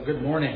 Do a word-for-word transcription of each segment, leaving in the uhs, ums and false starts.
good morning.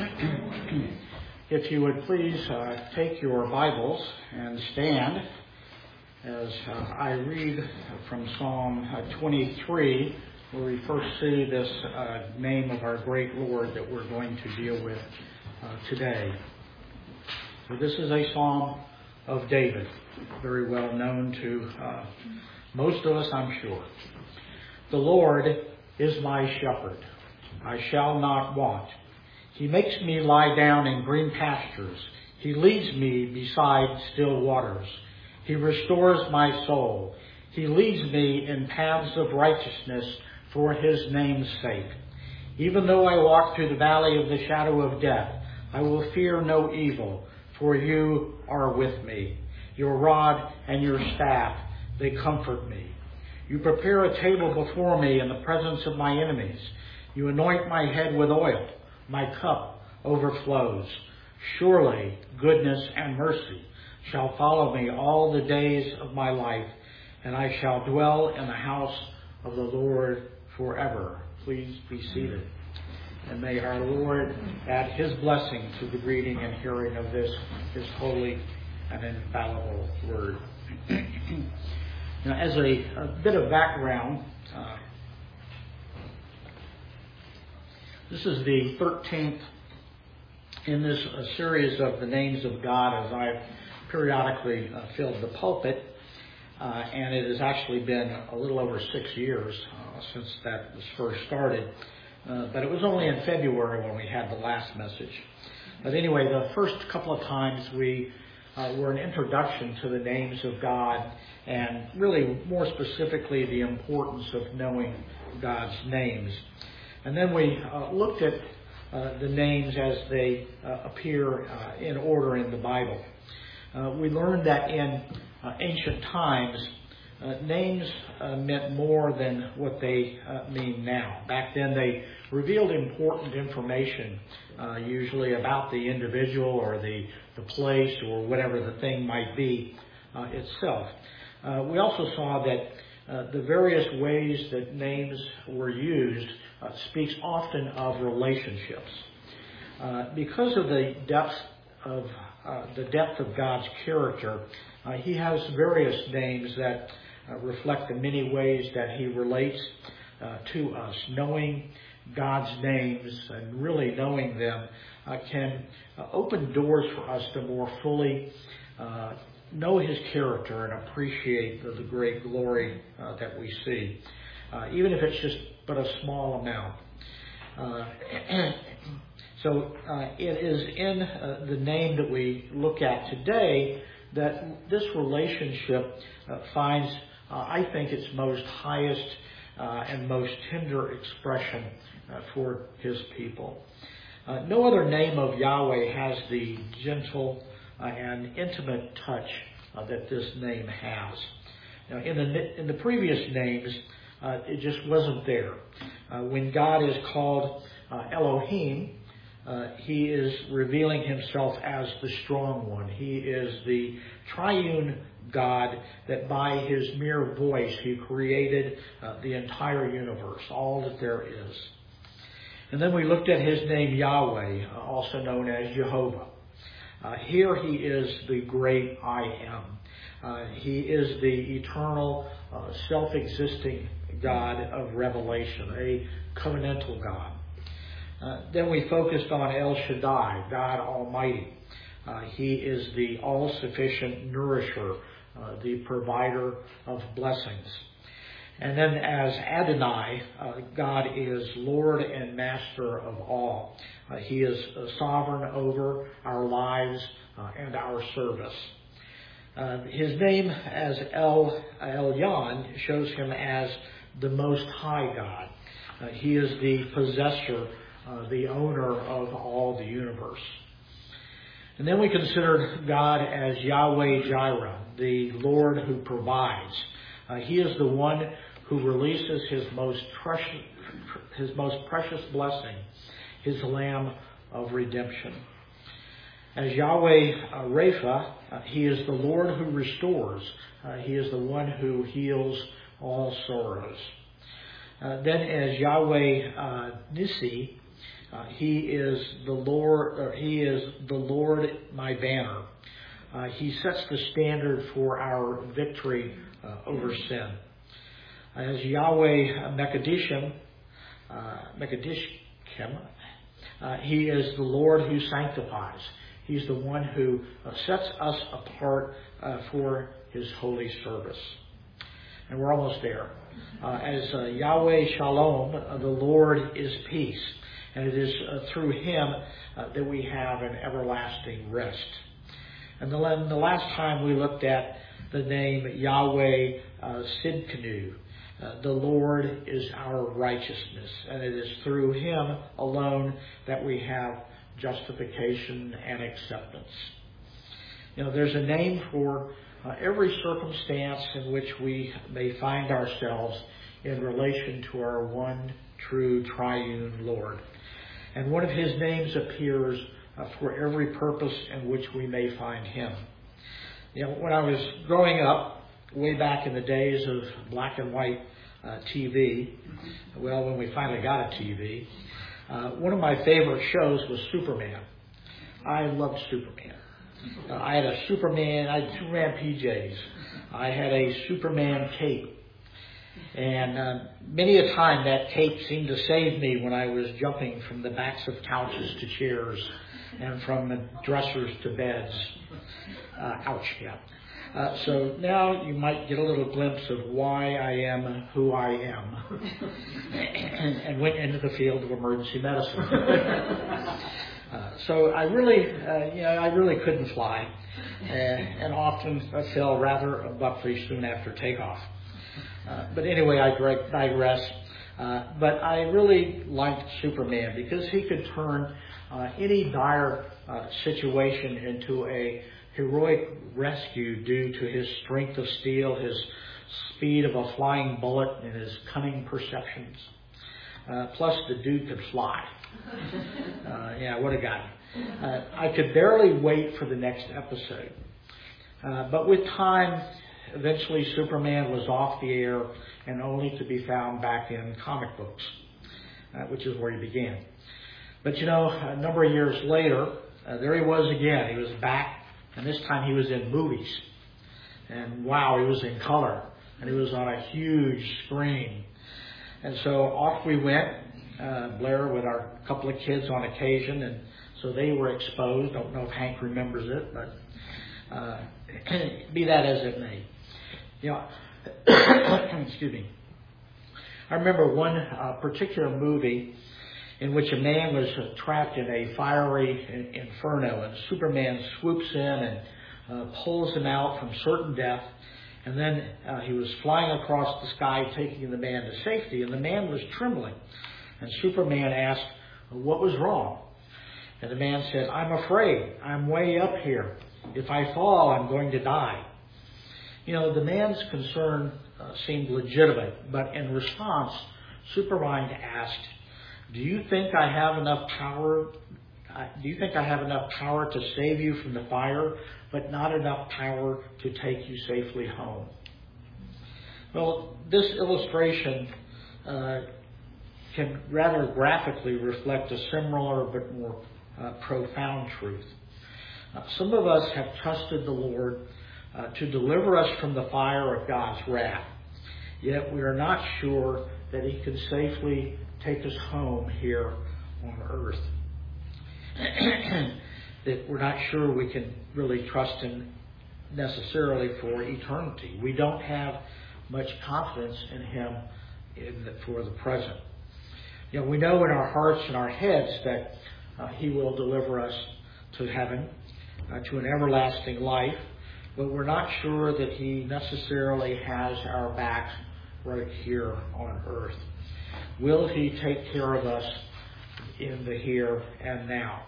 If you would please uh, take your Bibles and stand as uh, I read from Psalm uh, twenty-three, where we first see this uh, name of our great Lord that we're going to deal with uh, today. So this is a Psalm of David, very well known to uh, most of us, I'm sure. The Lord is my shepherd. I shall not want. He makes me lie down in green pastures. He leads me beside still waters. He restores my soul. He leads me in paths of righteousness for his name's sake. Even though I walk through the valley of the shadow of death, I will fear no evil, for you are with me. Your rod and your staff, they comfort me. You prepare a table before me in the presence of my enemies. You anoint my head with oil. My cup overflows. Surely goodness and mercy shall follow me all the days of my life, and I shall dwell in the house of the Lord forever. Please be seated. And may our Lord add his blessing to the reading and hearing of this, his holy and infallible word. Now, as a, a bit of background, uh, this is the thirteenth in this uh, series of the names of God as I've periodically uh, filled the pulpit. Uh, and it has actually been a little over six years uh, since that was first started. Uh, but it was only in February when we had the last message. But anyway, the first couple of times we uh, were an introduction to the names of God, and really more specifically the importance of knowing God's names. And then we uh, looked at uh, the names as they uh, appear uh, in order in the Bible. Uh, we learned that in uh, ancient times, uh, names uh, meant more than what they uh, mean now. Back then they revealed important information, uh, usually about the individual or the, the place or whatever the thing might be uh, itself. Uh, we also saw that uh, the various ways that names were used uh, speaks often of relationships. Uh, because of the depth of uh, the depth of God's character, uh, he has various names that uh, reflect the many ways that he relates uh, to us. Knowing God's names and really knowing them uh, can uh, open doors for us to more fully uh, know his character and appreciate the, the great glory uh, that we see, uh, even if it's just but a small amount. Uh, so uh, it is in uh, the name that we look at today that this relationship uh, finds, uh, I think, its most highest uh, and most tender expression uh, for his people. Uh, no other name of Yahweh has the gentle uh, and intimate touch uh, that this name has. Now, in the in the previous names, uh, it just wasn't there. Uh, when God is called uh, Elohim, uh, he is revealing himself as the strong one. He is the triune God that by his mere voice he created uh, the entire universe, all that there is. And then we looked at his name Yahweh, uh, also known as Jehovah. Uh, here he is the great I am. Uh, he is the eternal, uh, self-existing God of revelation, a covenantal God. Uh, then we focused on El Shaddai, God Almighty. Uh, he is the all-sufficient nourisher, uh, the provider of blessings. And then as Adonai, uh, God is Lord and Master of all. Uh, he is uh, sovereign over our lives uh, and our service. Uh, his name as El Elyon shows him as the Most High God. Uh, he is the possessor, uh, the owner of all the universe. And then we considered God as Yahweh Jireh, the Lord who provides. Uh, he is the one who releases his most precious, his most precious blessing, his Lamb of redemption. As Yahweh uh, Rapha, uh, he is the Lord who restores. Uh, he is the one who heals all sorrows. Uh, then as Yahweh uh, Nissi, Uh, he is the Lord. Or he is the Lord, my banner. Uh, he sets the standard for our victory uh, over sin. As Yahweh Mekadishim, uh, Mekadishkim, uh, He is the Lord who sanctifies. He's the one who uh, sets us apart uh, for His holy service. And we're almost there. Uh, as uh, Yahweh Shalom, uh, the Lord is peace. And it is uh, through Him uh, that we have an everlasting rest. And the, the last time we looked at the name Yahweh uh, Sidkenu, uh, the Lord is our righteousness. And it is through Him alone that we have justification and acceptance. You know, there's a name for uh, every circumstance in which we may find ourselves in relation to our one true triune Lord. And one of His names appears uh, for every purpose in which we may find Him. You know, when I was growing up, way back in the days of black and white uh, T V, well, when we finally got a T V, uh, one of my favorite shows was Superman. I loved Superman. Uh, I had a Superman, I had Superman P Js. I had a Superman cape. And uh, many a time that cape seemed to save me when I was jumping from the backs of couches to chairs and from the dressers to beds. Uh, ouch, yeah. Uh, so now you might get a little glimpse of why I am who I am. and, and went into the field of emergency medicine. uh, so I really, uh, you know, I really couldn't fly. Uh, and often I fell rather abruptly soon after takeoff. Uh, but anyway, I digress. Uh, but I really liked Superman because he could turn uh, any dire uh, situation into a heroic rescue due to his strength of steel, his speed of a flying bullet, and his cunning perceptions. Uh, plus, the dude could fly. Uh, yeah, what a guy. Uh, I could barely wait for the next episode. Uh, but with time, eventually, Superman was off the air and only to be found back in comic books, uh, which is where he began. But, you know, a number of years later, uh, there he was again. He was back, and this time he was in movies. And, wow, he was in color, and he was on a huge screen. And so off we went, uh, Blair with our couple of kids on occasion, and so they were exposed. Don't know if Hank remembers it, but uh, be that as it may. You know, excuse me. I remember one uh, particular movie in which a man was uh, trapped in a fiery inferno, and Superman swoops in and uh, pulls him out from certain death, and then uh, he was flying across the sky, taking the man to safety, and the man was trembling. And Superman asked, "What was wrong?" And the man said, "I'm afraid. I'm way up here. If I fall, I'm going to die." You know, the man's concern uh, seemed legitimate, but in response, Superman asked, "Do you think I have enough power? Uh, do you think I have enough power to save you from the fire, but not enough power to take you safely home?" Well, this illustration uh, can rather graphically reflect a similar but more uh, profound truth. Uh, some of us have trusted the Lord Uh, to deliver us from the fire of God's wrath. Yet we are not sure that He can safely take us home here on earth. That we're not sure we can really trust Him necessarily for eternity. We don't have much confidence in Him in the, for the present. You know, we know in our hearts and our heads that uh, He will deliver us to heaven, uh, to an everlasting life. But we're not sure that He necessarily has our back right here on earth. Will He take care of us in the here and now?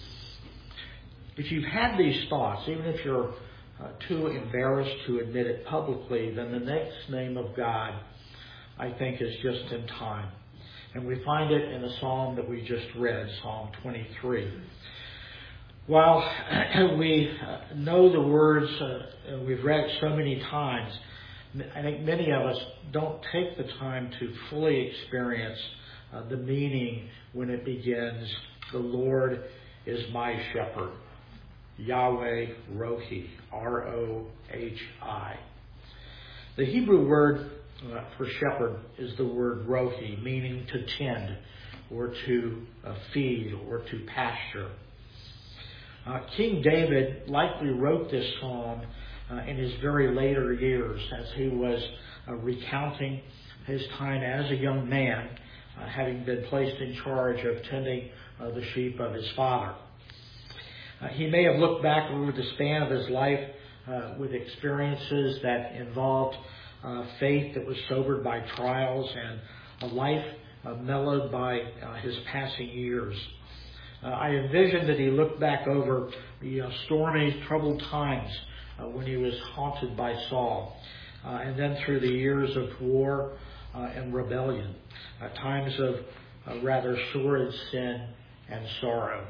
If you've had these thoughts, even if you're uh, too embarrassed to admit it publicly, then the next name of God, I think, is just in time. And we find it in the psalm that we just read, Psalm twenty-three. While we know the words, uh, we've read it so many times, I think many of us don't take the time to fully experience uh, the meaning when it begins, the Lord is my shepherd. Yahweh Rohi, R O H I. The Hebrew word uh, for shepherd is the word Rohi, meaning to tend or to uh, feed or to pasture. Uh, King David likely wrote this psalm uh, in his very later years as he was uh, recounting his time as a young man, uh, having been placed in charge of tending uh, the sheep of his father. Uh, he may have looked back over the span of his life uh, with experiences that involved uh, faith that was sobered by trials and a life uh, mellowed by uh, his passing years. Uh, I envision that he looked back over the uh, stormy, troubled times uh, when he was haunted by Saul, uh, and then through the years of war uh, and rebellion, uh, times of uh, rather sordid sin and sorrow.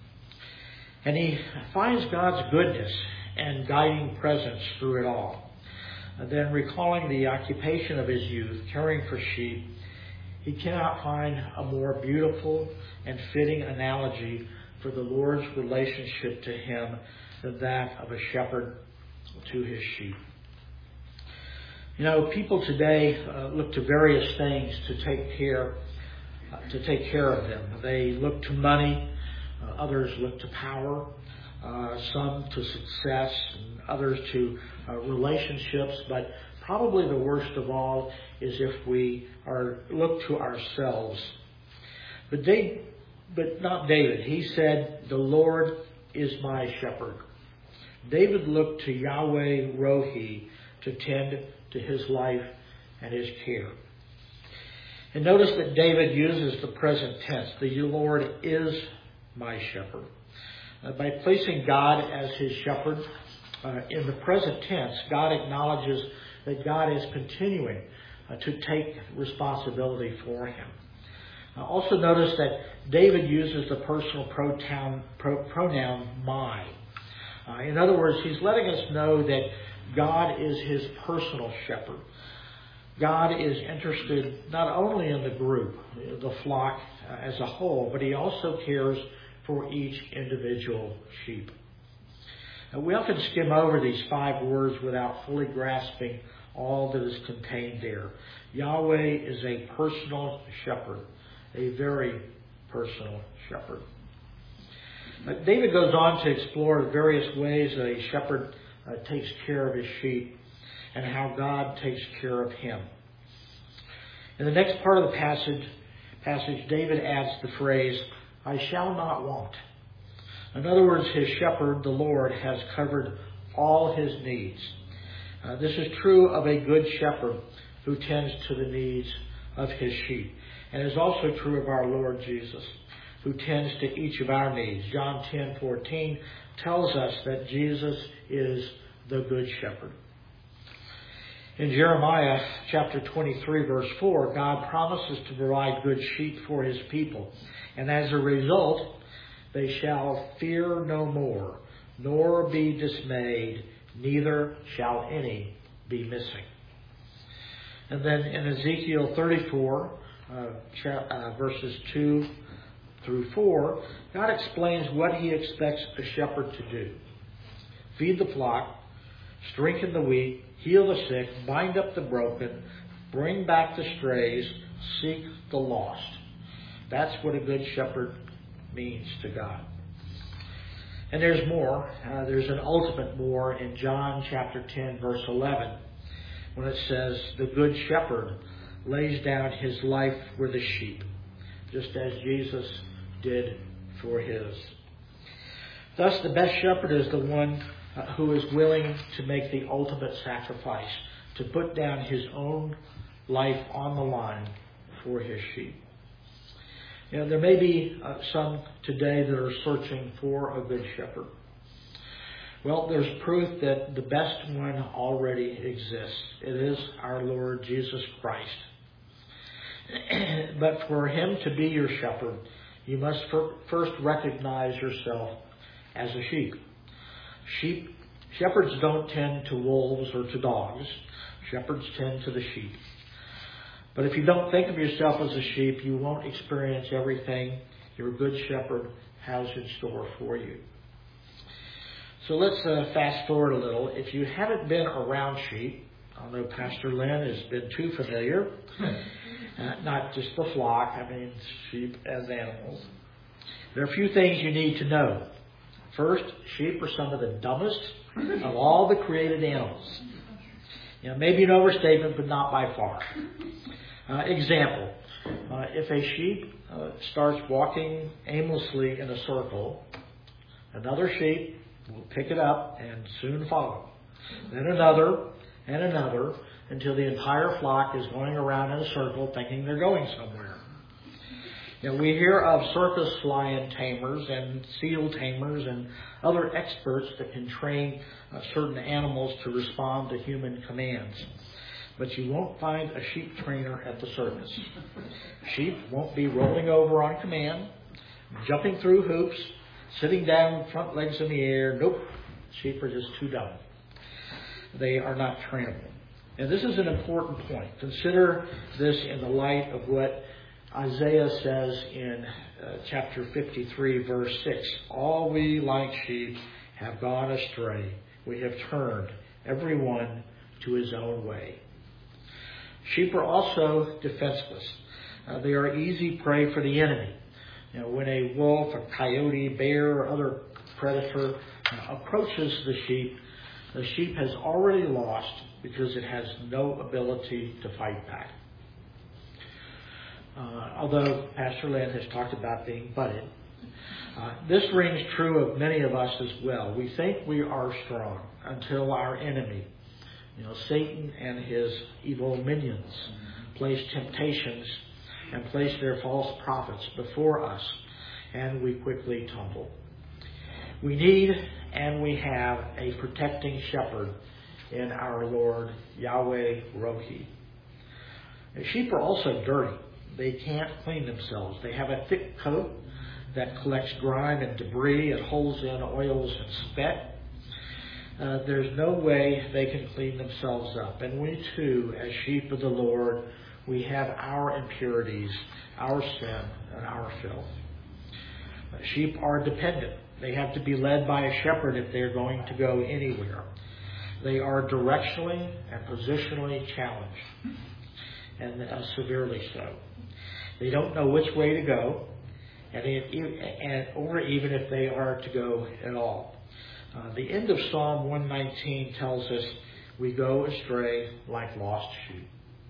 And he finds God's goodness and guiding presence through it all. And then recalling the occupation of his youth, caring for sheep, he cannot find a more beautiful and fitting analogy for the Lord's relationship to him than that of a shepherd to his sheep. You know, people today uh, look to various things to take care uh, to take care of them. They look to money, uh, others look to power, uh, some to success, and others to uh, relationships, but probably the worst of all is if we are look to ourselves. But they, but not David. He said, "The Lord is my shepherd." David looked to Yahweh Rohi to tend to his life and his care. And notice that David uses the present tense. The Lord is my shepherd. Uh, by placing God as his shepherd uh, in the present tense, God acknowledges that God is continuing uh, to take responsibility for him. Uh, also notice that David uses the personal pronoun, pro, pronoun my. Uh, in other words, he's letting us know that God is his personal shepherd. God is interested not only in the group, the flock uh, as a whole, but he also cares for each individual sheep. Uh, we often skim over these five words without fully grasping all that is contained there. Yahweh is a personal shepherd, a very personal shepherd. But David goes on to explore the various ways that a shepherd uh, takes care of his sheep and how God takes care of him. In the next part of the passage, passage, David adds the phrase, "I shall not want." In other words, his shepherd, the Lord, has covered all his needs. Uh, this is true of a good shepherd who tends to the needs of his sheep, and is also true of our Lord Jesus, who tends to each of our needs. John ten fourteen tells us that Jesus is the good shepherd. In Jeremiah chapter twenty-three, verse four, God promises to provide good sheep for his people. And as a result, they shall fear no more, nor be dismayed, neither shall any be missing. And then in Ezekiel thirty-four, uh, cha- uh, verses two through four, God explains what he expects a shepherd to do. Feed the flock, strengthen the weak, heal the sick, bind up the broken, bring back the strays, seek the lost. That's what a good shepherd means to God. And there's more. Uh, there's an ultimate more in John chapter ten, verse eleven, when it says, "The good shepherd lays down his life for the sheep, just as Jesus did for his." Thus, the best shepherd is the one uh, who is willing to make the ultimate sacrifice, to put down his own life on the line for his sheep. You know, there may be uh, some today that are searching for a good shepherd. Well, there's proof that the best one already exists. It is our Lord Jesus Christ. But for him to be your shepherd, you must first recognize yourself as a sheep. Sheep, shepherds don't tend to wolves or to dogs. Shepherds tend to the sheep. But if you don't think of yourself as a sheep, you won't experience everything your good shepherd has in store for you. So let's uh, fast forward a little. If you haven't been around sheep, I know Pastor Lynn has been too familiar. Uh, not just the flock, I mean sheep as animals. There are a few things you need to know. First, sheep are some of the dumbest of all the created animals. You know, maybe an overstatement, but not by far. Uh, example, uh, if a sheep uh, starts walking aimlessly in a circle, another sheep will pick it up and soon follow. Then another and another until the entire flock is going around in a circle thinking they're going somewhere. You know, we hear of circus lion tamers and seal tamers and other experts that can train uh, certain animals to respond to human commands. But you won't find a sheep trainer at the circus. Sheep won't be rolling over on command, jumping through hoops, sitting down, front legs in the air. Nope. Sheep are just too dumb. They are not trainable. And this is an important point. Consider this in the light of what Isaiah says in uh, chapter fifty-three, verse six. All we like sheep have gone astray. We have turned every one to his own way. Sheep are also defenseless. Uh, they are easy prey for the enemy. You know, when a wolf, a coyote, bear, or other predator uh, approaches the sheep, the sheep has already lost because it has no ability to fight back. Uh, although Pastor Lynn has talked about being butted, uh, this rings true of many of us as well. We think we are strong until our enemy, you know, Satan and his evil minions, place temptations and place their false prophets before us, and we quickly tumble. We need and we have a protecting shepherd in our Lord Yahweh Rohi. The sheep are also dirty. They can't clean themselves. They have a thick coat that collects grime and debris and holds in oils and sweat. Uh, there's no way they can clean themselves up. And we too, as sheep of the Lord, we have our impurities, our sin, and our filth. Uh, sheep are dependent. They have to be led by a shepherd if they're going to go anywhere. They are directionally and positionally challenged, and uh, severely so. They don't know which way to go, and, it, and or even if they are to go at all. Uh, the end of Psalm one nineteen tells us we go astray like lost sheep.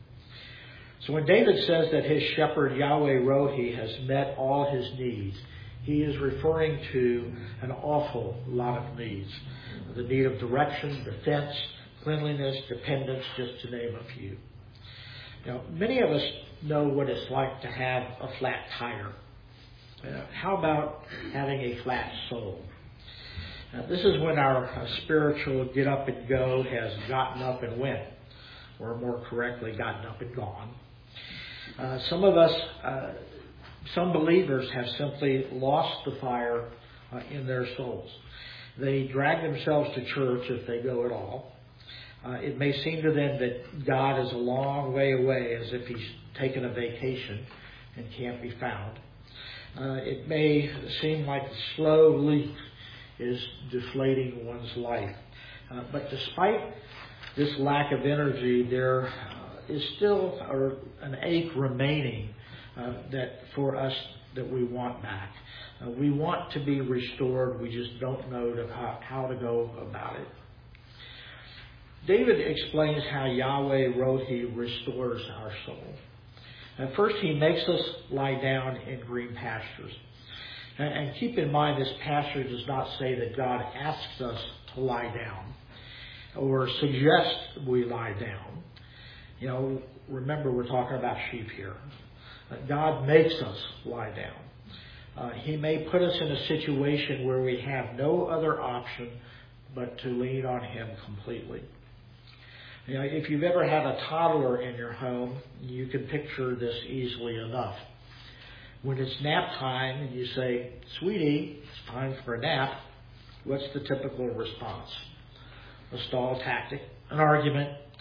So when David says that his shepherd Yahweh Rohi has met all his needs, he is referring to an awful lot of needs. The need of direction, defense, cleanliness, dependence, just to name a few. Now, many of us know what it's like to have a flat tire. Uh, how about having a flat soul? Now, this is when our uh, spiritual get up and go has gotten up and went, or more correctly, gotten up and gone. Uh, some of us, uh, some believers have simply lost the fire uh, in their souls. They drag themselves to church if they go at all. Uh, it may seem to them that God is a long way away, as if he's taken a vacation and can't be found. Uh, it may seem like the slow leak is deflating one's life. Uh, but despite this lack of energy, there uh, is still a, an ache remaining uh, that for us that we want back. Uh, we want to be restored. We just don't know to how, how to go about it. David explains how Yahweh Rohi restores our soul. At first, he makes us lie down in green pastures. And, and keep in mind, this pasture does not say that God asks us to lie down or suggests we lie down. You know, remember, we're talking about sheep here. God makes us lie down. Uh, he may put us in a situation where we have no other option but to lean on him completely. You know, if you've ever had a toddler in your home, you can picture this easily enough. When it's nap time and you say, "Sweetie, it's time for a nap," what's the typical response? A stall tactic, an argument,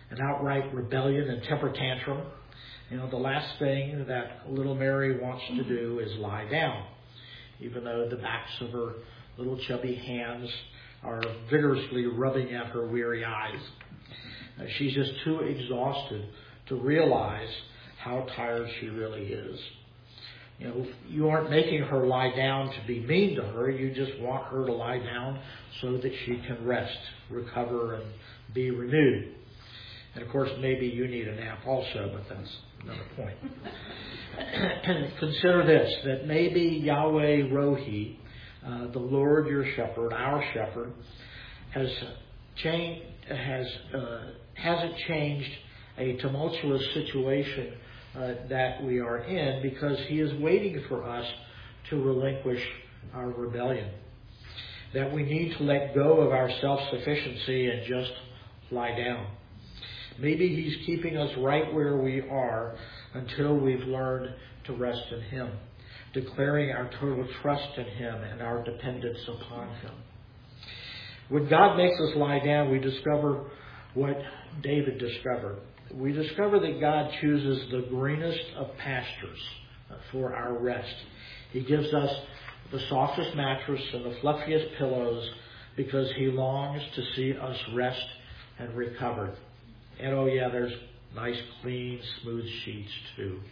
an outright rebellion and temper tantrum, you know, the last thing that little Mary wants to do is lie down, even though the backs of her little chubby hands are vigorously rubbing at her weary eyes. Uh, she's just too exhausted to realize how tired she really is. You know, you aren't making her lie down to be mean to her. You just want her to lie down so that she can rest, recover, and be renewed. And of course, maybe you need a nap also, but that's another point. Consider this, that maybe Yahweh Rohi, uh, the Lord your shepherd, our shepherd, has changed, has uh, hasn't changed a tumultuous situation uh, that we are in, because He is waiting for us to relinquish our rebellion. That we need to let go of our self-sufficiency and just lie down. Maybe He's keeping us right where we are until we've learned to rest in Him, declaring our total trust in Him and our dependence upon Him. When God makes us lie down, we discover what David discovered. We discover that God chooses the greenest of pastures for our rest. He gives us the softest mattress and the fluffiest pillows because He longs to see us rest and recovered. And oh yeah, there's nice, clean, smooth sheets too.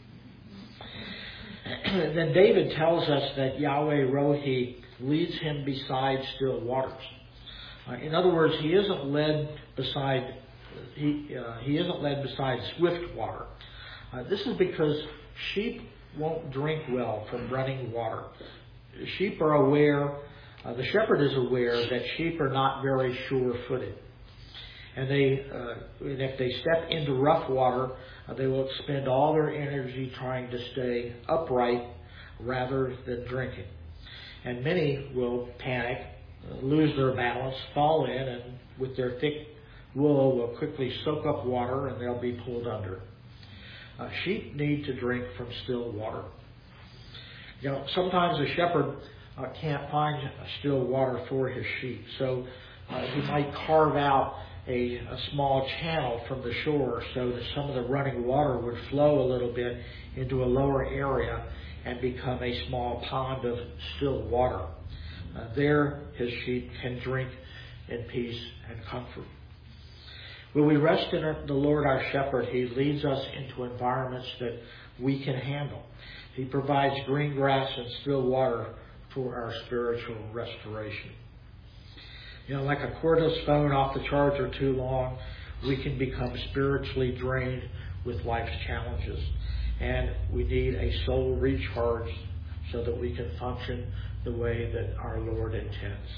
Then David tells us that Yahweh Rohi leads him beside still waters. Uh, in other words, he isn't led beside he uh, he isn't led beside swift water. Uh, this is because sheep won't drink well from running water. Sheep are aware, uh, the shepherd is aware that sheep are not very sure-footed. And they, uh, and if they step into rough water, uh, they will expend all their energy trying to stay upright rather than drinking. And many will panic, uh, lose their balance, fall in, and with their thick wool will quickly soak up water and they'll be pulled under. Uh, sheep need to drink from still water. You know, sometimes a shepherd uh, can't find still water for his sheep, so uh, he might carve out A, a small channel from the shore so that some of the running water would flow a little bit into a lower area and become a small pond of still water. Uh, there his sheep can drink in peace and comfort. When we rest in the Lord our shepherd, He leads us into environments that we can handle. He provides green grass and still water for our spiritual restoration. You know, like a cordless phone off the charger too long, we can become spiritually drained with life's challenges. And we need a soul recharge so that we can function the way that our Lord intends.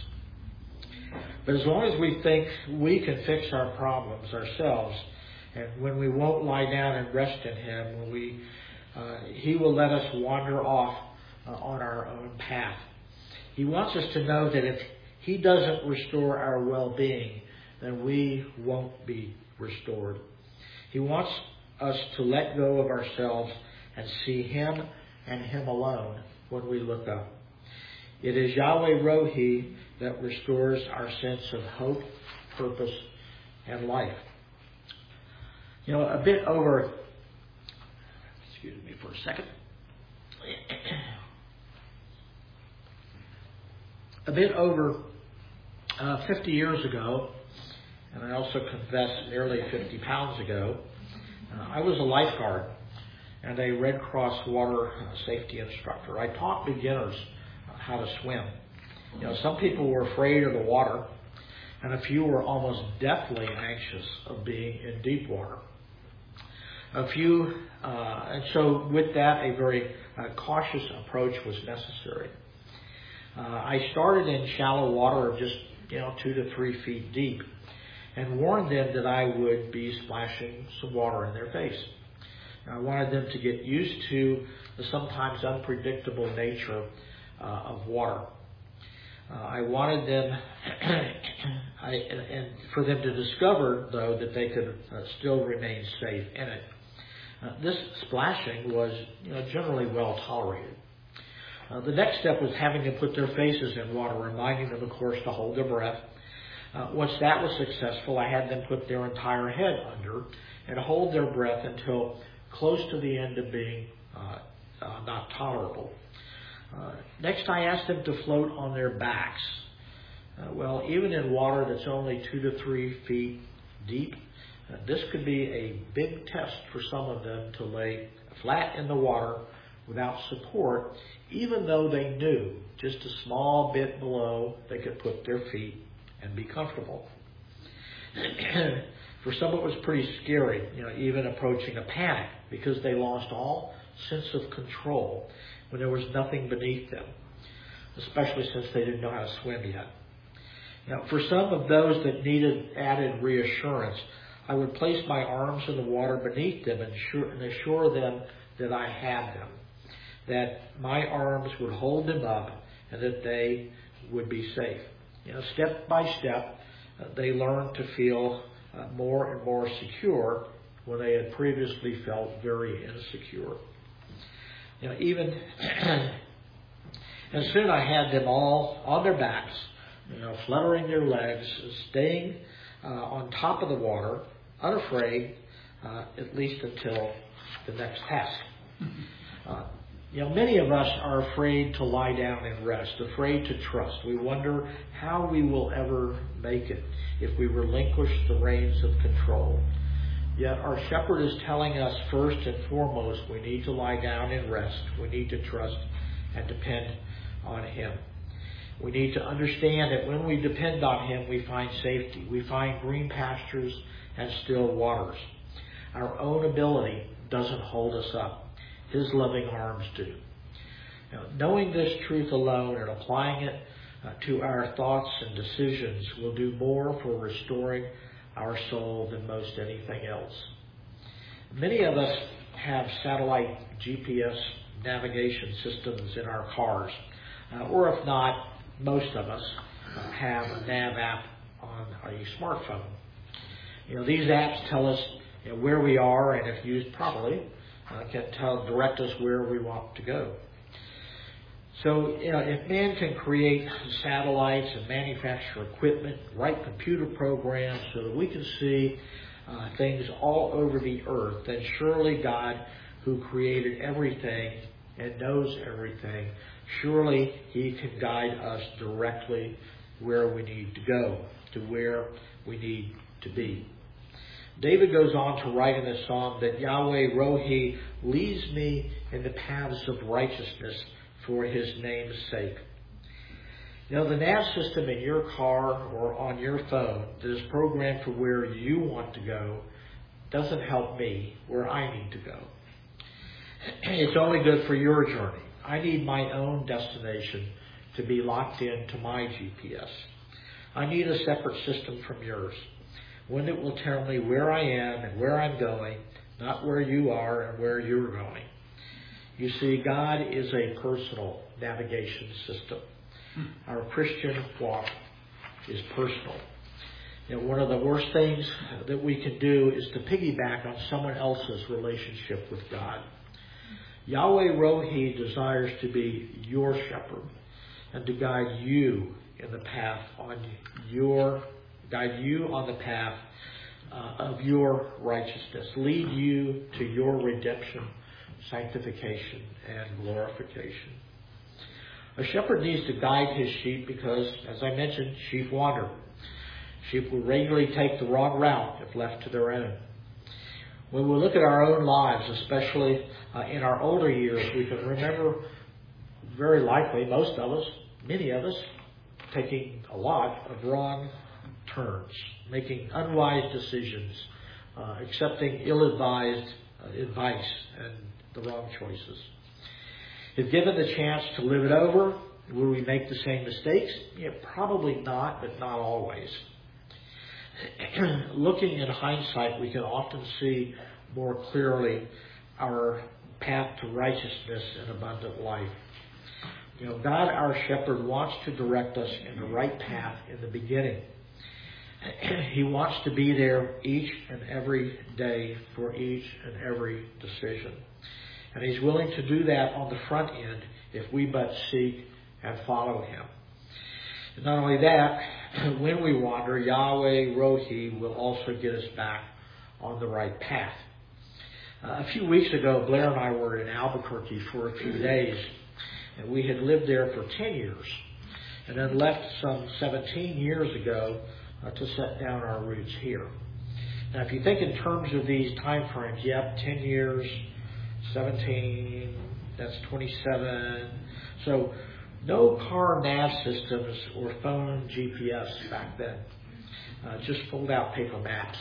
But as long as we think we can fix our problems ourselves, and when we won't lie down and rest in Him, when we, uh, He will let us wander off uh, on our own path. He wants us to know that if He doesn't restore our well-being, then we won't be restored. He wants us to let go of ourselves and see Him and Him alone when we look up. It is Yahweh Rohi that restores our sense of hope, purpose, and life. You know, a bit over, excuse me for a second. A bit over Uh, fifty years ago, and I also confess nearly fifty pounds ago, uh, I was a lifeguard and a Red Cross water safety instructor. I taught beginners how to swim. You know, some people were afraid of the water, and a few were almost deathly anxious of being in deep water. A few, uh, and so with that, a very uh, cautious approach was necessary. Uh, I started in shallow water of just you know, two to three feet deep, and warned them that I would be splashing some water in their face. I wanted them to get used to the sometimes unpredictable nature uh, of water. Uh, I wanted them, I, and, and for them to discover, though, that they could uh, still remain safe in it. Uh, this splashing was, you know, generally well tolerated. Uh, the next step was having them put their faces in water, reminding them, of course, to hold their breath, Uh, once that was successful, I had them put their entire head under and hold their breath until close to the end of being uh, uh, not tolerable. Uh, next, I asked them to float on their backs. Uh, well, even in water that's only two to three feet deep, uh, this could be a big test for some of them to lay flat in the water without support, even though they knew just a small bit below they could put their feet and be comfortable. For some, it was pretty scary, you know, even approaching a panic, because they lost all sense of control when there was nothing beneath them, especially since they didn't know how to swim yet. Now, for some of those that needed added reassurance, I would place my arms in the water beneath them and assure, and assure them that I had them, that my arms would hold them up and that they would be safe. You know, step by step, uh, they learned to feel uh, more and more secure when they had previously felt very insecure. You know, even and soon I had them all on their backs, you know, fluttering their legs, staying uh, on top of the water, unafraid, uh, at least until the next task. Uh, you know, many of us are afraid to lie down and rest, afraid to trust. We wonder how we will ever make it if we relinquish the reins of control. Yet our shepherd is telling us first and foremost we need to lie down and rest. We need to trust and depend on him. We need to understand that when we depend on him, we find safety. We find green pastures and still waters. Our own ability doesn't hold us up. His loving arms do. Now, knowing this truth alone and applying it uh, to our thoughts and decisions will do more for restoring our soul than most anything else. Many of us have satellite G P S navigation systems in our cars, uh, or if not, most of us uh, have a nav app on a smartphone. You know, these apps tell us you know, where we are, and if used properly, uh, can tell direct us where we want to go. So, you know, if man can create satellites and manufacture equipment, write computer programs so that we can see uh, things all over the earth, then surely God, who created everything and knows everything, surely he can guide us directly where we need to go, to where we need to be. David goes on to write in this psalm that Yahweh Rohi leads me in the paths of righteousness for his name's sake. You know, the nav system in your car or on your phone that is programmed for where you want to go doesn't help me where I need to go. It's only good for your journey. I need my own destination to be locked into my G P S. I need a separate system from yours, one that will tell me where I am and where I'm going, not where you are and where you're going. You see, God is a personal navigation system. Our Christian walk is personal. You know, one of the worst things that we can do is to piggyback on someone else's relationship with God. Yahweh Rohi desires to be your shepherd and to guide you in the path on your guide you on the path uh, of your righteousness, lead you to your redemption, sanctification, and glorification. A shepherd needs to guide his sheep because, as I mentioned, sheep wander. Sheep will regularly take the wrong route if left to their own. When we look at our own lives, especially uh, in our older years, we can remember very likely, most of us, many of us, taking a lot of wrong turns, making unwise decisions, uh, accepting ill-advised uh, advice and the wrong choices. If given the chance to live it over, will we make the same mistakes? Yeah, probably not, but not always. Looking in hindsight, we can often see more clearly our path to righteousness and abundant life. You know, God, our shepherd, wants to direct us in the right path in the beginning. He wants to be there each and every day for each and every decision. And he's willing to do that on the front end if we but seek and follow him. And not only that, when we wander, Yahweh Rohi will also get us back on the right path. Uh, a few weeks ago, Blair and I were in Albuquerque for a few days, and we had lived there for ten years, and then left some seventeen years ago uh, to set down our roots here. Now, if you think in terms of these time frames, yep, ten years, seventeen, that's twenty-seven. So no car nav systems or phone G P S back then. Uh, just fold out paper maps,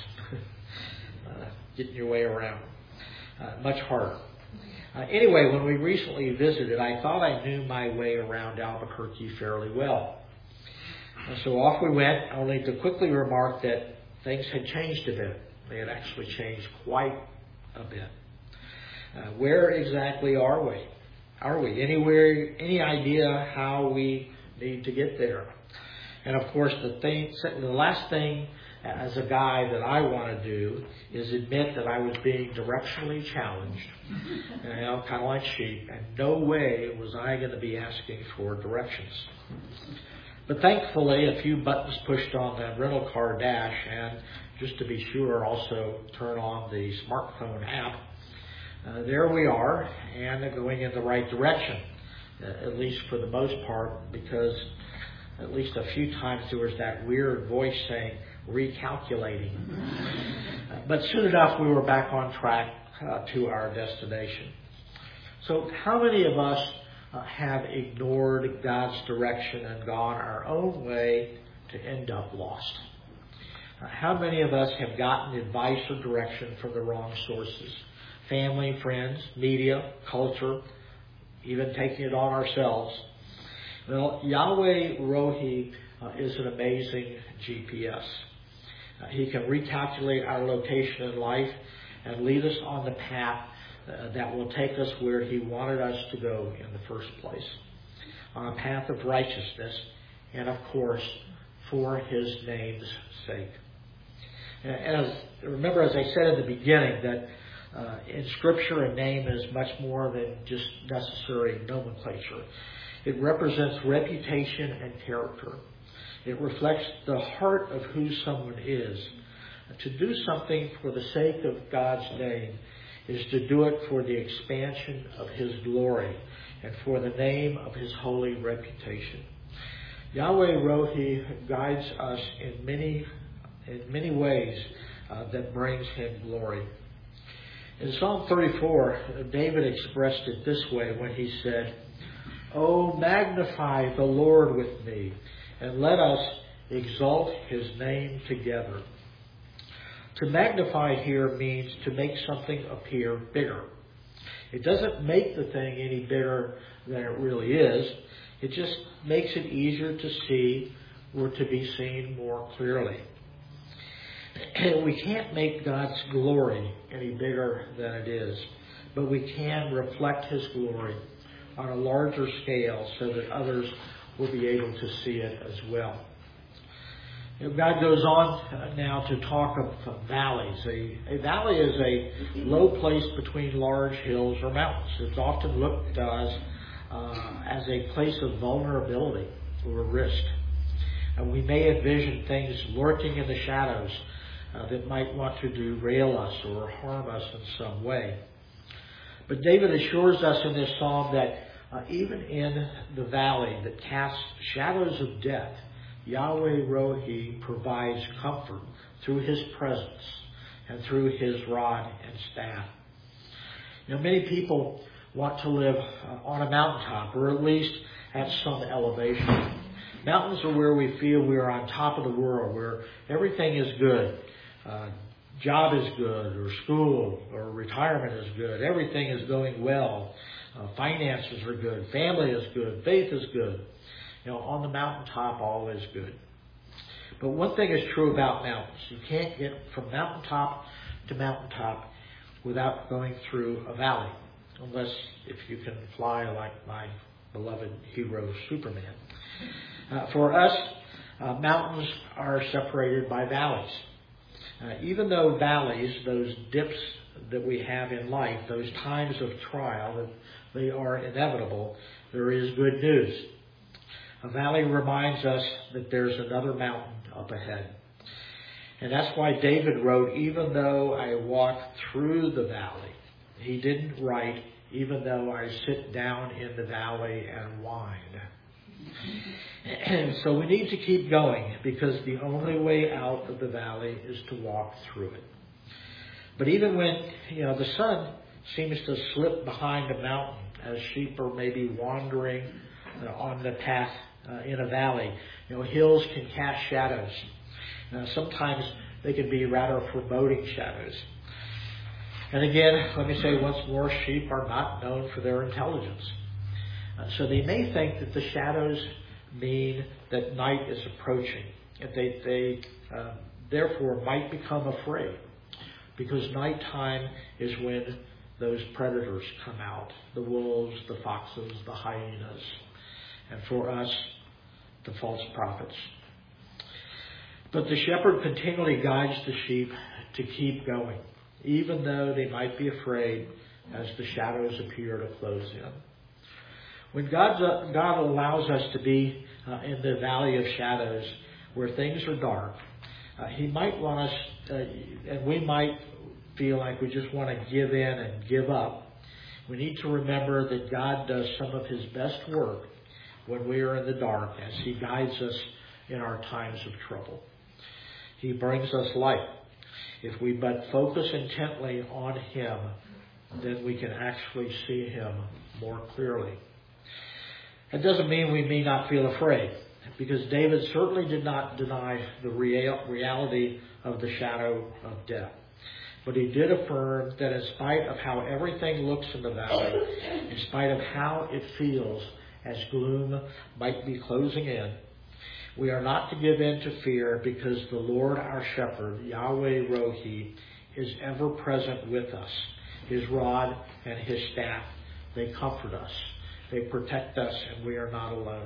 uh, getting your way around. Uh, much harder. Uh, anyway, when we recently visited, I thought I knew my way around Albuquerque fairly well. Uh, so off we went, only to quickly remark that things had changed a bit. They had actually changed quite a bit. Uh, where exactly are we? Are we anywhere? Any idea how we need to get there? And of course, the thing, the last thing as a guy that I want to do is admit that I was being directionally challenged, you know, kind of like sheep, and no way was I going to be asking for directions. But thankfully, a few buttons pushed on the rental car dash, and just to be sure, also turn on the smartphone app. Uh, there we are, and going in the right direction, uh, at least for the most part, because at least a few times there was that weird voice saying, recalculating. Uh, but soon enough, we were back on track uh, to our destination. So how many of us uh, have ignored God's direction and gone our own way to end up lost? Uh, how many of us have gotten advice or direction from the wrong sources? Family, friends, media, culture, even taking it on ourselves. Well, Yahweh Rohi uh, is an amazing G P S. Uh, he can recalculate our location in life and lead us on the path uh, that will take us where He wanted us to go in the first place, on a path of righteousness, and of course, for His name's sake. And as remember, as I said in the beginning, that Uh, in Scripture, a name is much more than just necessary nomenclature. It represents reputation and character. It reflects the heart of who someone is. To do something for the sake of God's name is to do it for the expansion of His glory and for the name of His holy reputation. Yahweh Rohi guides us in many, in many ways uh, that brings Him glory. In Psalm thirty-four, David expressed it this way when he said, "Oh, magnify the Lord with me, and let us exalt His name together." To magnify here means to make something appear bigger. It doesn't make the thing any bigger than it really is. It just makes it easier to see or to be seen more clearly. We can't make God's glory any bigger than it is, but we can reflect His glory on a larger scale so that others will be able to see it as well. You know, God goes on now to talk of valleys. A, a valley is a low place between large hills or mountains. It's often looked as, uh, as a place of vulnerability or risk. And we may envision things lurking in the shadows Uh, that might want to derail us or harm us in some way. But David assures us in this psalm that uh, even in the valley that casts shadows of death, Yahweh Rohi provides comfort through His presence and through His rod and staff. You know, many people want to live uh, on a mountaintop, or at least at some elevation. Mountains are where we feel we are on top of the world, where everything is good. Uh, job is good, or school, or retirement is good. Everything is going well. Uh, finances are good. Family is good. Faith is good. You know, on the mountaintop, all is good. But one thing is true about mountains. You can't get from mountaintop to mountaintop without going through a valley, unless if you can fly like my beloved hero Superman. Uh, for us, uh, mountains are separated by valleys. Uh, even though valleys, those dips that we have in life, those times of trial, that they are inevitable, there is good news. A valley reminds us that there's another mountain up ahead. And that's why David wrote, even though I walk through the valley. He didn't write, even though I sit down in the valley and whine. And so we need to keep going, because the only way out of the valley is to walk through it. But even when, you know, the sun seems to slip behind a mountain as sheep are maybe wandering uh, on the path uh, in a valley, you know, hills can cast shadows. Uh, sometimes they can be rather foreboding shadows. And again, let me say once more, sheep are not known for their intelligence. Uh, so they may think that the shadows mean that night is approaching. And they, they uh, therefore might become afraid, because nighttime is when those predators come out. The wolves, the foxes, the hyenas. And for us, the false prophets. But the shepherd continually guides the sheep to keep going, even though they might be afraid as the shadows appear to close in. When God's, uh, God allows us to be uh, in the valley of shadows where things are dark, uh, He might want us, uh, and we might feel like we just want to give in and give up. We need to remember that God does some of His best work when we are in the dark, as He guides us in our times of trouble. He brings us light. If we but focus intently on Him, then we can actually see Him more clearly. That doesn't mean we may not feel afraid, because David certainly did not deny the real, reality of the shadow of death. But he did affirm that in spite of how everything looks in the valley, in spite of how it feels as gloom might be closing in, we are not to give in to fear, because the Lord our shepherd, Yahweh Rohi, is ever present with us. His rod and His staff, they comfort us. They protect us, and we are not alone.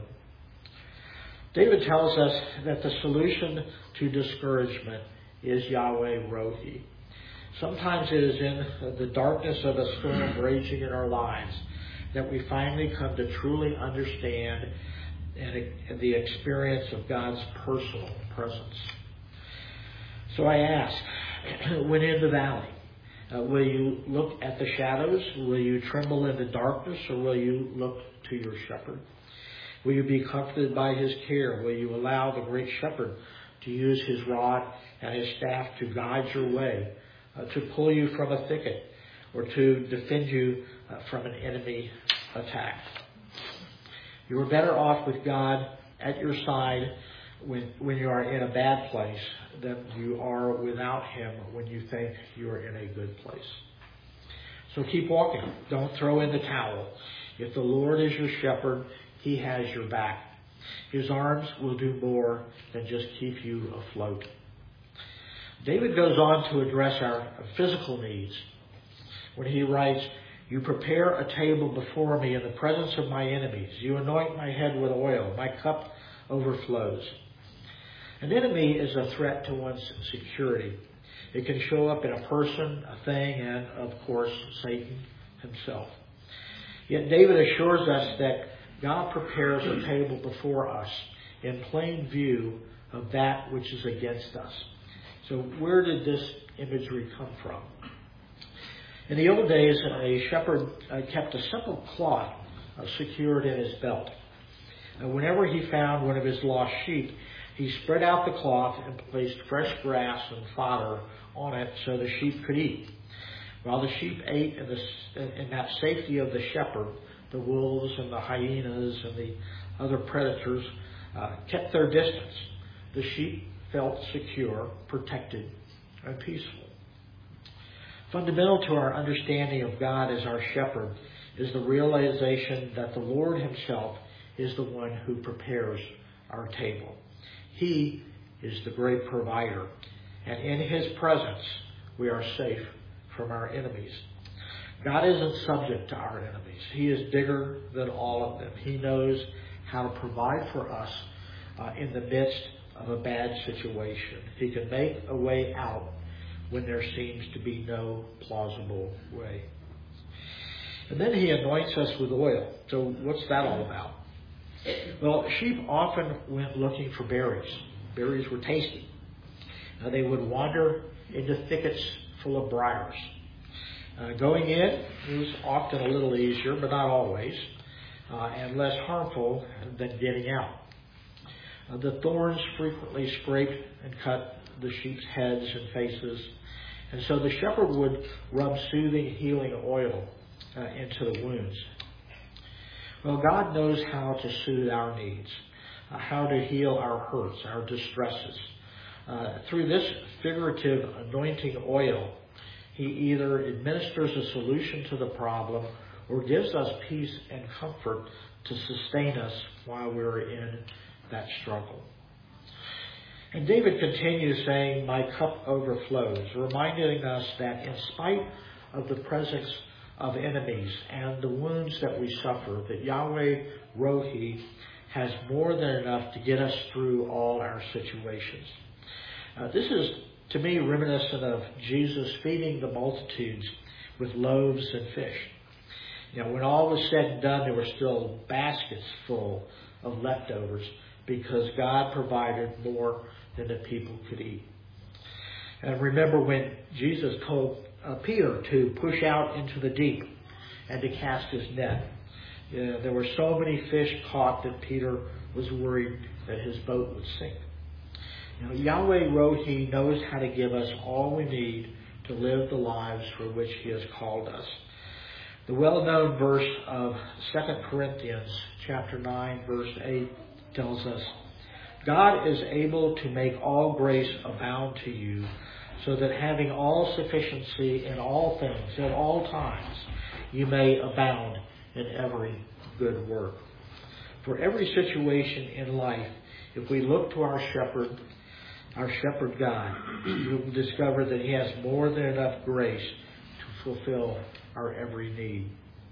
David tells us that the solution to discouragement is Yahweh Rohi. Sometimes it is in the darkness of a storm raging in our lives that we finally come to truly understand and the experience of God's personal presence. So I ask, when in the valley, uh, will you look at the shadows? Will you tremble in the darkness, or will you look to your shepherd? Will you be comforted by His care? Will you allow the great shepherd to use His rod and His staff to guide your way, uh, to pull you from a thicket, or to defend you uh, from an enemy attack? You are better off with God at your side when, when you are in a bad place than you are without Him when you think you are in a good place. So keep walking. Don't throw in the towel. If the Lord is your shepherd, He has your back. His arms will do more than just keep you afloat. David goes on to address our physical needs when he writes, "You prepare a table before me in the presence of my enemies. You anoint my head with oil. My cup overflows." An enemy is a threat to one's security. It can show up in a person, a thing, and, of course, Satan himself. Yet David assures us that God prepares a table before us in plain view of that which is against us. So where did this imagery come from? In the old days, a shepherd uh, kept a simple cloth uh, secured in his belt. Uh, whenever he found one of his lost sheep, he spread out the cloth and placed fresh grass and fodder on it so the sheep could eat. While the sheep ate in, the, in that safety of the shepherd, the wolves and the hyenas and the other predators uh, kept their distance. The sheep felt secure, protected, and peaceful. Fundamental to our understanding of God as our shepherd is the realization that the Lord Himself is the one who prepares our table. He is the great provider, and in His presence we are safe from our enemies. God isn't subject to our enemies. He is bigger than all of them. He knows how to provide for us uh, in the midst of a bad situation. He can make a way out when there seems to be no plausible way. And then He anoints us with oil. So what's that all about? Well, sheep often went looking for berries. Berries were tasty. Uh, they would wander into thickets full of briars. Uh, going in was often a little easier, but not always, uh, and less harmful than getting out. Uh, the thorns frequently scraped and cut the sheep's heads and faces, and so the shepherd would rub soothing, healing oil uh, into the wounds. Well, God knows how to soothe our needs, uh, how to heal our hurts, our distresses. Uh, through this figurative anointing oil, He either administers a solution to the problem or gives us peace and comfort to sustain us while we're in that struggle. And David continues saying, "My cup overflows," reminding us that in spite of the presence of enemies and the wounds that we suffer, that Yahweh Rohi has more than enough to get us through all our situations. Uh, this is, to me, reminiscent of Jesus feeding the multitudes with loaves and fish. You know, when all was said and done, there were still baskets full of leftovers because God provided more than the people could eat. And remember when Jesus told uh, Peter to push out into the deep and to cast his net. You know, there were so many fish caught that Peter was worried that his boat would sink. You know, Yahweh Rohi knows how to give us all we need to live the lives for which He has called us. The well-known verse of Second Corinthians chapter nine, verse eight tells us, "God is able to make all grace abound to you, so that having all sufficiency in all things at all times, you may abound in every good work." For every situation in life, if we look to our shepherd, our shepherd God, we will discover that He has more than enough grace to fulfill our every need.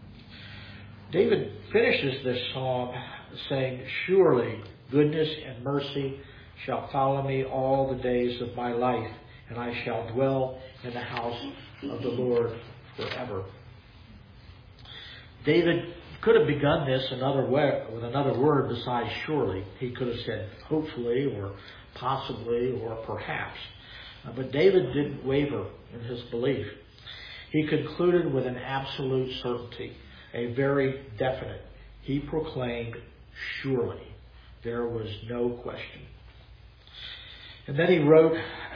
David finishes this psalm saying, "Surely goodness and mercy shall follow me all the days of my life, and I shall dwell in the house of the Lord forever." David could have begun this another way, with another word besides surely. He could have said hopefully or possibly or perhaps. Uh, but David didn't waver in his belief. He concluded with an absolute certainty, a very definite. He proclaimed surely. There was no question. And then he wrote,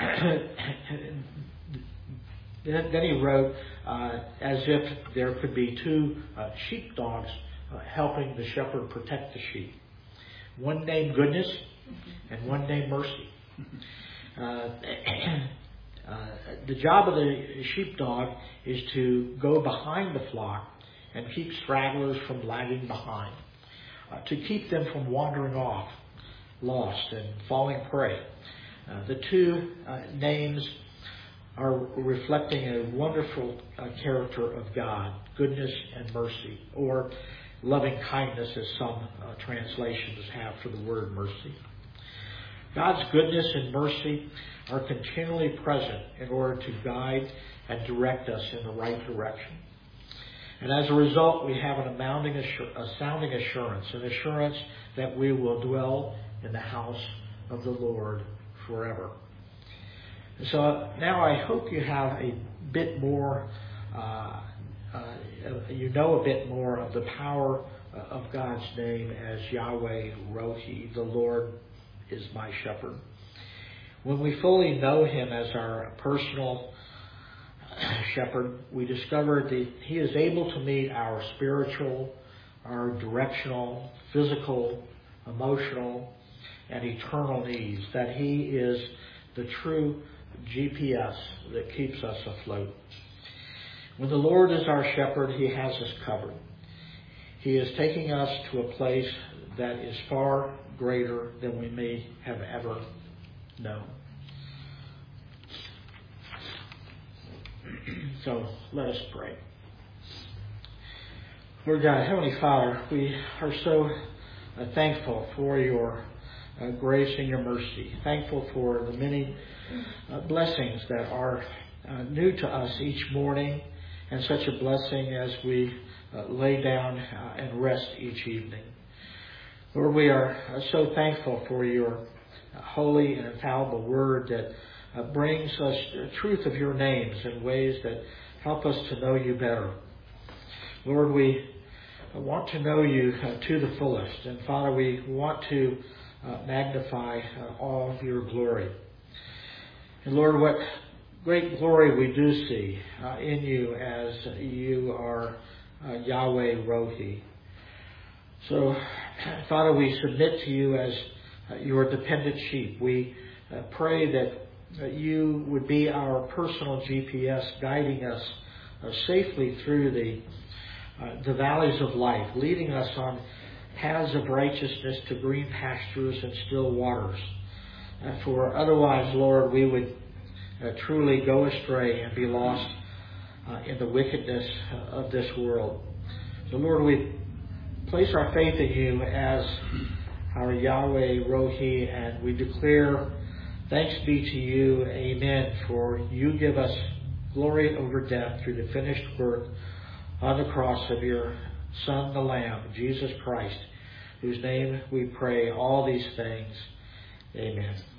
then he wrote uh, as if there could be two uh, sheepdogs uh, helping the shepherd protect the sheep. One named Goodness and one named Mercy. Uh, uh, the job of the sheepdog is to go behind the flock and keep stragglers from lagging behind, uh, to keep them from wandering off, lost and falling prey. Uh, the two uh, names are reflecting a wonderful uh, character of God, goodness and mercy, or loving kindness as some uh, translations have for the word mercy. God's goodness and mercy are continually present in order to guide and direct us in the right direction. And as a result, we have an amounting assur- a sounding assurance, an assurance that we will dwell in the house of the Lord forever. So now I hope you have a bit more, uh, uh, you know a bit more of the power of God's name as Yahweh Rohi, the Lord is my shepherd. When we fully know Him as our personal shepherd, we discover that He is able to meet our spiritual, our directional, physical, emotional, and eternal needs, that He is the true G P S that keeps us afloat. When the Lord is our shepherd, He has us covered. He is taking us to a place that is far greater than we may have ever known. So let us pray. Lord God, Heavenly Father, we are so uh, thankful for your uh, grace and your mercy. Thankful for the many uh, blessings that are uh, new to us each morning, and such a blessing as we uh, lay down uh, and rest each evening. Lord, we are so thankful for your holy and infallible word that uh, brings us truth of your names in ways that help us to know you better. Lord, we want to know you uh, to the fullest. And Father, we want to uh, magnify uh, all of your glory. And Lord, what great glory we do see uh, in you as you are uh, Yahweh Rohi. So, Father, we submit to you as uh, your dependent sheep. We uh, pray that uh, you would be our personal G P S, guiding us uh, safely through the uh, the valleys of life, leading us on paths of righteousness to green pastures and still waters. Uh, for otherwise, Lord, we would uh, truly go astray and be lost uh, in the wickedness of this world. So, Lord, we place our faith in you as our Yahweh Rohi, and we declare thanks be to you, amen, for you give us glory over death through the finished work on the cross of your Son, the Lamb, Jesus Christ, whose name we pray all these things. Amen.